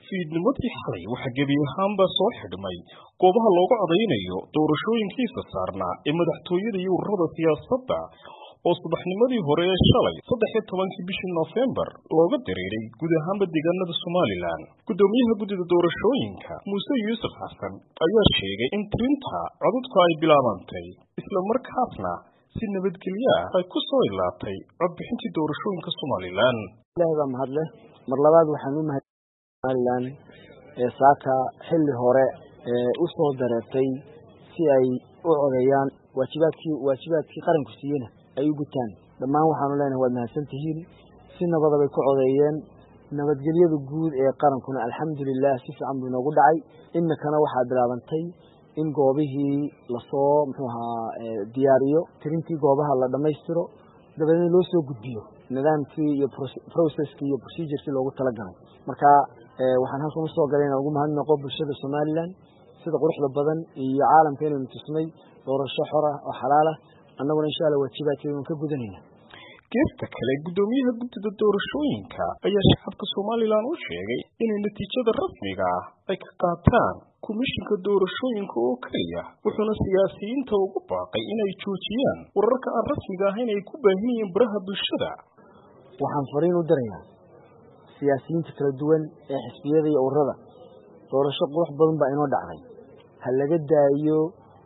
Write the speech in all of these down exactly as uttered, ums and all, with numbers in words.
fiidnimadii xalay waxa gebi ahaanba soo xidhmay goobaha looga codeynayo doorashooyinkiisa saarnaa ee madaxtooyada iyo ururada siyaasadda oo subaxnimadii hore ee shalay saddex iyo tobankii bishii November looga dareeray guud ahaanba deegaanada Somaliland. Gudoomiyaha guddida doorashooyinka Muuse Yuusuf Xasan ayaa sheegay in tirinta codadku ay bilaabantay isla markaasna si nabadgelyo ah ay ku soo ilaatay codbixintii doorashooyinka Somaliland. Ilaahay baa mahad leh. Mar labaad waxaan u mahad Somaliland ee saaka xilli hore ee u soo dareertay si ay u codeeyaan waajibaadkii waajibaadkii qaranku siiyeen ay u gutaan. Dhammaan waxaanu leenahay waad mahadsantihiin. Si nabad ah bay ku codeeyeen. Nabadgelyada guud ee qarankuna alxamdulillah si fiican buu noogu dhacay. Innakana waxaa bilaabantay in goobihii la soo muxuu ahaa diyaariyo tirintii goobaha la dhameystiro dabadeed loo soo gudbiyo nidaamkii iyo processkii iyo procedure-kii loogu talagalay. Marka waxaan halkan u soo galay inaan ugu mahadnaqo bulshada Somaliland sida quruxda badan iyo caalamka inaynu tusnay doorasho xor ah oo xalaal ah annaguna insha Allah waajibaadkeena ka gudanayna. Geesta kale gudoomiyaha guddida doorashooyinka ayaa shacabka Somaliland u sheegay in natiijada rasmiga ah ay ka qaataan komishinka doorashooyinka oo kaliya wuxuuna siyaasiyiinta ugu baaqay inay joojiyaan wararka aan rasmiga ahayn ay ku baahinayaan baraha bulshada. Waxaan fariin u dirayaa siyaasiyiinta kala duwan ee xisbiyada iyo ururada doorasho qurux badan baa inoo dhacday. Ha laga daayo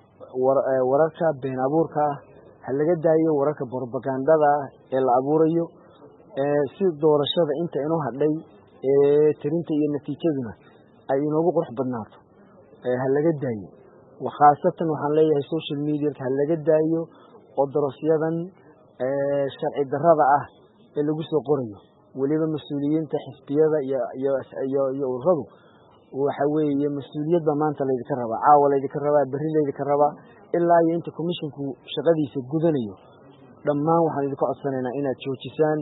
wararka been abuurka ah, ha laga daayo wararka propagandada ee la abuurayo ee si doorashada inta inoo hadhay ee tirinta iyo natiijaduna ay inoogu qurux badnaato. Ha laga daayo waxaasatan waxaan leeyahay social media ha laga daayo oo doorashadan ee sharci darrada ah ee lagu soo qorayo waliba mas'uuliyiinta xisbiyada iyo iyo iyo ururadu waxa weeye mas'uuliyadda maanta la idinka rabaa caawa la idinka rabaa berri la idinka rabaa ilaa iyo inta commissionku shaqadiisa gudanayo. Dhammaan waxaan idinku codsanaynaa inaad joojisaan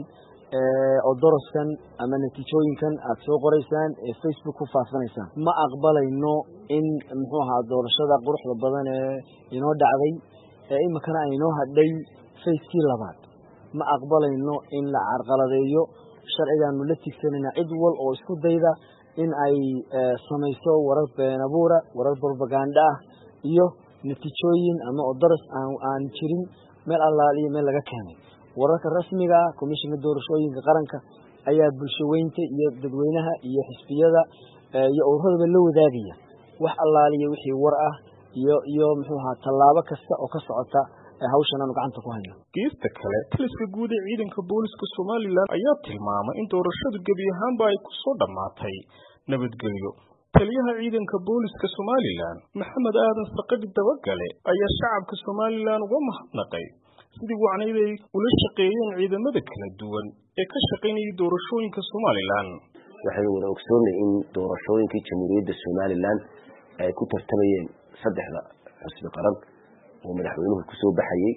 ee oo dooraskan ama natiijooyinkan aad soo qoraysaan ee Facebook ku faafinaysaan. Ma aqbalayno in muxuu ahaa doorashada quruxda badan ee inoo dhacday ee imikana ay inoo hadhay fayskii labaad. Ma aqbalayno in la carqaladeeyo sharcigaanu la tigsanayna cid wal oo isku dayda in ay samayso warar been abuura warar propaganda ah iyo natiijooyin ama oo daras aan aan jirin meel allaaliyo meel laga keenay. Wararka rasmiga ah komishinka doorashooyinka qaranka ayaa bulshaweynta iyo dadweynaha iyo xisbiyada iyo ururada la wadaagaya wax allaaliyo wixii war ah iyo iyo muxuu ahaa tallaabo kasta oo ka socota hawshan aanu gacanta ku hayno. Geesta kale taliska guud ee ciidanka booliska Somaliland ayaa tilmaamay in doorashadu gebi ahaanba ay ku soo dhamaatay nabadgelyo. Taliyaha ciidanka booliska Somaliland Maxamed Aadan Saqadi Dabagale ayaa shacabka Somaliland uga mahadnaqay sidii wacnayday ula shaqeeyeen ciidamada kala duwan ee ka shaqeynaya doorashooyinka Somaliland. Waxay wada ogsoonay in doorashooyinkii Jamhuuriyadda Somaliland ay ku tartamayeen saddexda xisbi qaran oo madaxweynuhu ku soo baxayay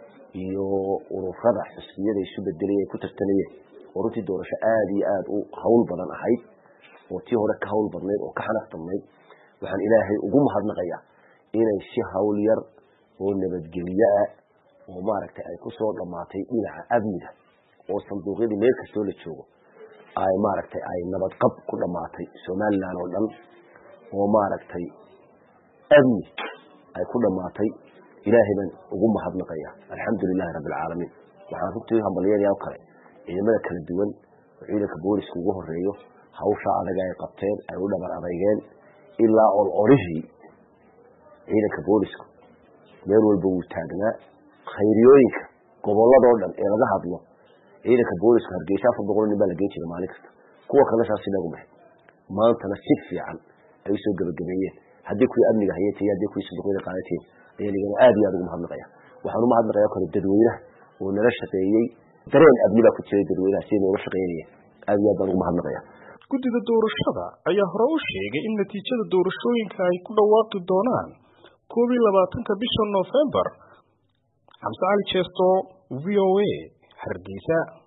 iyo ururada xisbiyada isu bedelayay ku tartamayeen runtii doorasho aad iyo aad u hawl badan ahayd oo tii hore ka hawl badnayd oo ka xanaaqtanayd. waxaan Ilaahay ugu mahadnaqayaa inay si hawl yar oo nabadgelyo ah oo maaragtay ay ku soo dhamaatay dhinaca amniga oo sanduuqyadii meel kastoo la joogo ay maaragtay ay nabad qab ku dhamaatay Somaliland oo dhan oo maaragtay amni ay ku dhamaatay. Ilaahay baan ugu mahadnaqayaa alxamdulillah rabbil caalamiin. waxaan runtii hambalyeeyaa kale ciidamada kala duwan oo ciidanka booliska ugu horeeyo hawsha adag ay qabteen ay u dhabar adeegeen ilaa oo orihii ciidanka booliska meel walba uu taagnaa khayriyooyinka gobolada oo dhan ee laga hadlo ciidanka booliska Hargeysa afar boqol nin baa la geeyay maalin kasta kuwa kale saasi lagu baxay maantana si fiican ay soo gabagabeeyeen haddii kuwii amniga hayay haddii kuwii sanduuqyada qaadatay ayagana aad iyo aad ugu mahadnaqayaa. waxaan u mahadnaqayaa kale dadweynaha oo nala shaqeeyay dareen amniga ku jiray dadweynaha si ay uga shaqeeyeen aad iyo aad ugu mahadnaqayaa. Guddida doorashada ayaa hore u sheegay in natiijada doorashooyinka ay ku dhawaaqi doonaan koob iyo labaatanka bisha November. Xamse Ali Jesto, V O A, Hargeysa.